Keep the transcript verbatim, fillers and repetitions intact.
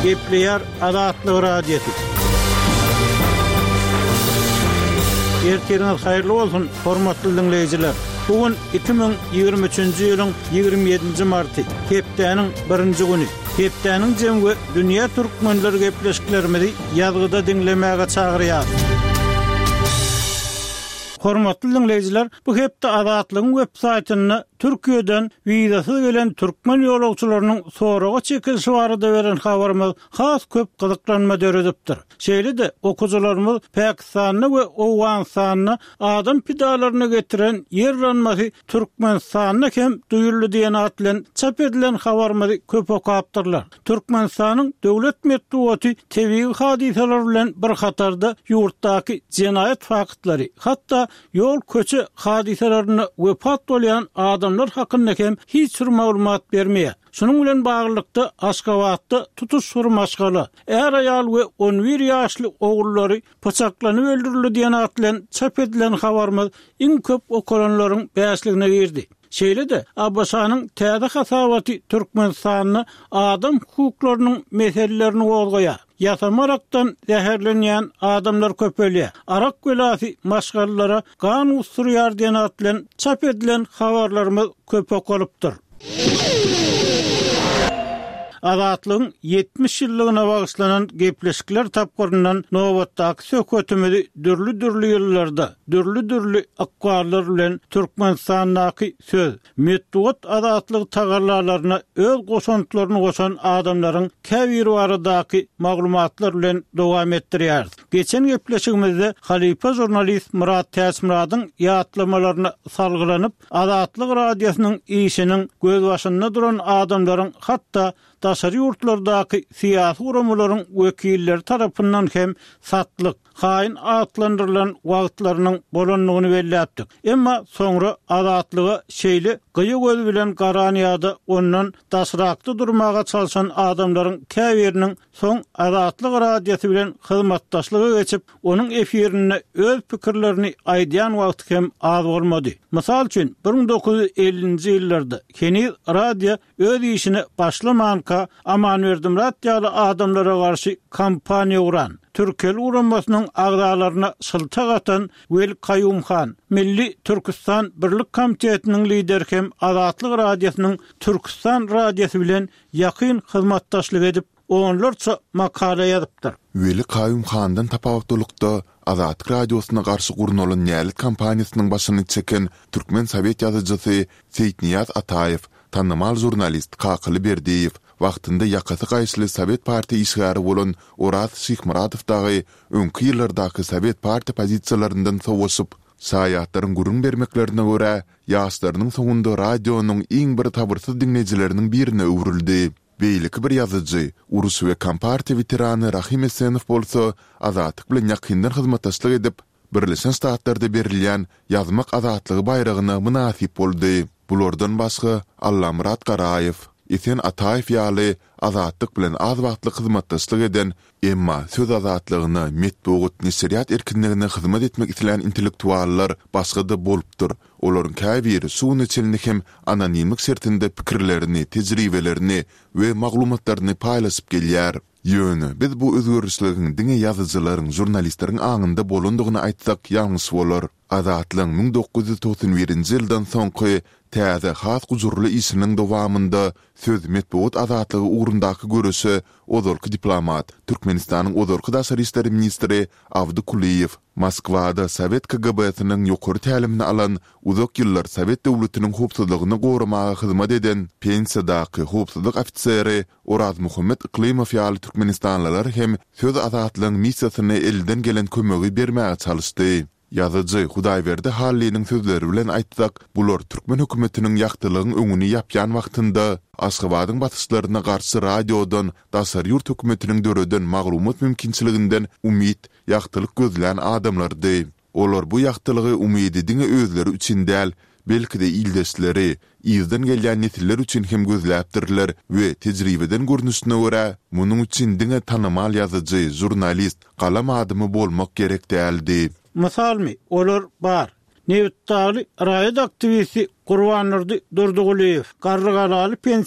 Gepleýär Azatlyk radiosu. Ertiriniz haýyrly bolsun, hormatly dinleýijiler. Bugün iki bin ýygrimi üçinji ýylyň ýygrimi ýedinji marty, hepdeniň birinji güni. Hepdeniň jemgy dünýä türkmenleri gepleşiklerimizi ýazgyda dinlemäge çagyrýar. Hormatly dinleýijiler, bu hepde Azatlygyň web saýtyny Türkiýeden wizasyz gelen türkmen ýolagçylarynyň soraga çekilişi barada beren habarymyz has köp gyzyklanma döredipdir. Şeýle-de okuwçylarymyz Pakistanyny we Awganystanyny adam pidalaryna getiren ýerranmasy Türkmenistanyna hem duýurly diýen at bilen çap edilen habarymyzy köp okapdyrlar. Türkmenistanyň döwlet medeniýeti tebii hadiseler bilen bir hatarda ýurtdaky jenaýat faktlary, hatda ýol köçe hadiselerini wepat bolýan adamlar hakynda hem hiç bir maglumat bermeýär. Şunun bilen baglykda Aşgabatda tutuş surmaşgaly, er aýal we on bir ýaşly ogullary paçaklanyp öldürildi diýen at bilen çap edilen habarymyz iň köp okulanlaryň bäşligine girdi. Şeýle-de Abbasanyň täze hasabaty Türkmenistanyny adam hukuklarynyň meselelerini bolgoýar. Yatamaraktan zäherlenýän adamlar köpelýär. Arak göläsi maşgallara gan usturýar diýen at bilen çap edilen habarlarymyz köp okulypdyr. Azatlygyň ýetmiş ýyllygyna bagyşlanan gepleşikler tapgyryndan nobatdaky söhbetimizi dürli-dürli ýyllarda, dürli-dürli akwarlar bilen Türkmenistanyňky söz, medeniýet azatlygy tagarlalaryna öz goşantlaryny goşan adamlaryň käbir baradaky maglumatlar bilen dowam etdirýär. Geçen gepleşigimizde Halipa jurnalist Murat Täsmiradyň ýatlamalarına salgylanyp, Azatlyk radiosynyň işiniň göz başynda duran adamlaryň hatda daşary ýurtlardaky siýasy uramalaryň wekilleri tarapyndan hem satlyk, haýyn atlandyrylan wagtlarynyň bolanlygyny belläpdik. Emma soňra azatlygy şeýle gyýy göz bilen garanýada ondan daşrakda durmaga çalşan adamlaryň käbiriniň soň Azatlyk radiosy bilen hyzmatdaşlyga geçip, onuň efirini öz pikirlerini aýdýan wagt hem az bolmady. Mysal üçin bir bin dokuz ýüz ellinji ýyllarda Keniz radio öz işini başlaman Aman verdim radyalı adamlara karşı kampanya uğran. Türkel uğranmasının ağdalarına sıltak atan Vel Kayumhan, Milli Türkistan Birlik Komitetinin lideri hem Azatlyk radyosunun Türkistan radyosu bilen yakın hizmetdaşlyk edip onlarca makale yazıptır. Vel Kayumhan'dan tapawutlukda Azatlyk radyosyna garşy gurnulan ýaly kampaniýasynyň başyny çeken Türkmen Sowet ýazyjysy Seyitniyaz Ataýew, tanımal jurnalist Kakyly Berdiýew, wagtynda ýakasy gaýşly Sowet parti işgäri bolan Oraz Şyhmuradow dagy öňki ýyllardaky Sowet parti pozisiýalaryndan sowuşyp, saýatlaryň gurun bermeklerine görä, ýaşlarynyň soňunda radionyň iň bir tabyrsyz dinleýijileriniň birine öwrüldi. Beýleki bir ýazyjy, urus we kompartiýa veterany Rahim Esenow bolsa, Azatlyk bilen ýakyndan hyzmatdaşlyk edip, Birleşen Ştatlarda berilýän ýazmak azatlygy bayragyna münasip boldy. Bulardan başga Allamurat Garaýew, Esen Ataýew ýaly azatlyk bilen az wagtlyk hyzmatdaşlyk eden, emma söz azatlygyna, medeniýet nesiriýat erkinligine hyzmat etmek isleýän intellektuallar başga-da bolupdyr. Olaryň käbiri suwun içilini hem anonimlik sertinde pikirlerini, tejribelerini we maglumatlaryny paýlaşyp gelýär. Ýöne biz bu özgörüşligiň diňe ýazyjylaryň, jurnalistleriň aňynda bolandygyny aýtsak ýalňys bolar. Azatlygyň ming dokuz ýüz toksan birinji ýyldan soňky täze has gujurly işiniň dowamında söz medeniýet azatlygy ugrundaky görüşi ozalky diplomat, Türkmenistanyň ozalky daşary işleri ministri Awdukuliýew, Moskwada Sowet K G B-siniň ýokary tälimini alan, uzak ýyllar Sowet döwletiniň howpsuzlygyny goramaga hyzmat eden pensiýadaky howpsuzlyk ofiseri Oraz Muhammed Iklimow ýaly Türkmenistanlylar hem söz azatlygyň missiýasyny elden gelen kömegi bermäge çalyşdy. Ýazyjy Hudaýberdi Halliniň sözleri bilen aýtsak, bular Türkmen hökümetiniň ýaktylygyň öňüni ýapýan wagtynda Aşgabatyň batyşlaryna garşy radiodan daşary ýurt hökümetiniň döreden maglumat mümkinçiliginden umyt, ýaktylyk gözlän adamlardy. Olar bu ýaktylygy umydy diňe özleri üçin däl, belki de ildeşleri, ýyzdan gelýän nesiller üçin hem gözläpdirler we tejribeden görnüşine görä, munyň üçin diňe tanymal ýazyjy, jurnalist, galam adymy bolmak gerek däldi. Mysalmy, olar bar. Newtdaly raýat aktivisti Gurbanurdy Durduguliýew, Garrygalaly